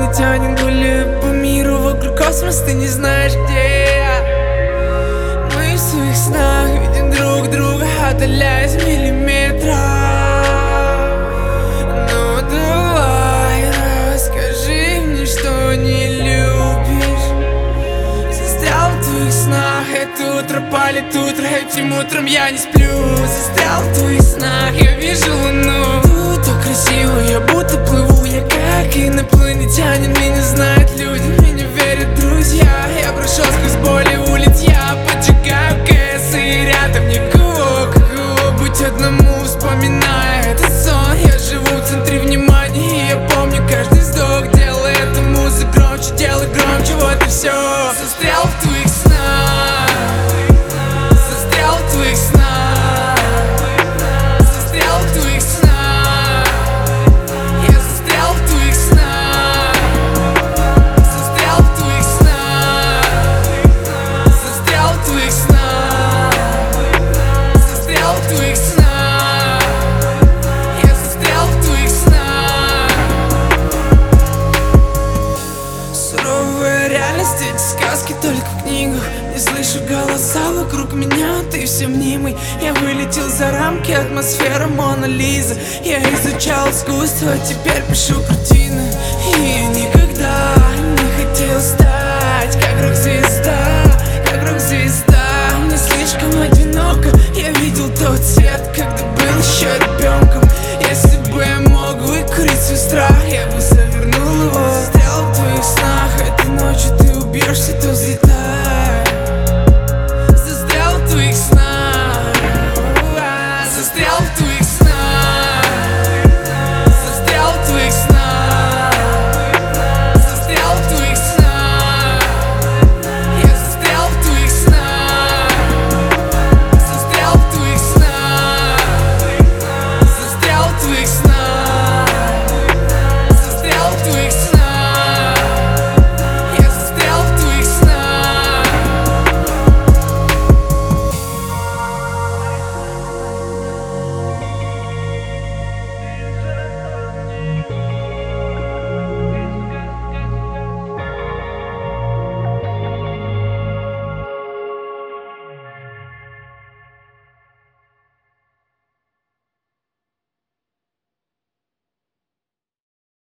инопланетянин, гуляю по миру, вокруг космос, ты не знаешь, где я. Мы в своих снах видим друг друга, отдаляясь миллиметров. Ну давай, расскажи мне, что не любишь. Застрял в твоих снах, это утро палит утро, этим утром я не сплю. Застрял в твоих снах, я вижу луну. Тут так красиво, я будто плыву, я как инопланетянин. Меня знают люди, меня верят друзья. Я прошел сквозь боли улиц, я поджигаю КС, и рядом никого, будь одному, вспоминая этот сон. Я живу в центре внимания, и я помню каждый вздох. Делай эту музыку громче, делай громче, вот и все. Застрял в твоих снах, застрял в твоих снах, застрял в твоих снах. Я застрял в твоих снах, застрял в твоих снах, застрял в твоих снах, застрял в твоих снах. Я застрял в твоих снах. Суровая реальность, эти сказки только в книгах. Не слышу голоса вокруг меня, ты все мнимый. Я вылетел за рамки, атмосфера Мона Лиза. Я изучал искусство, теперь пишу картины. И я никогда не хотел стать как рок-звезда.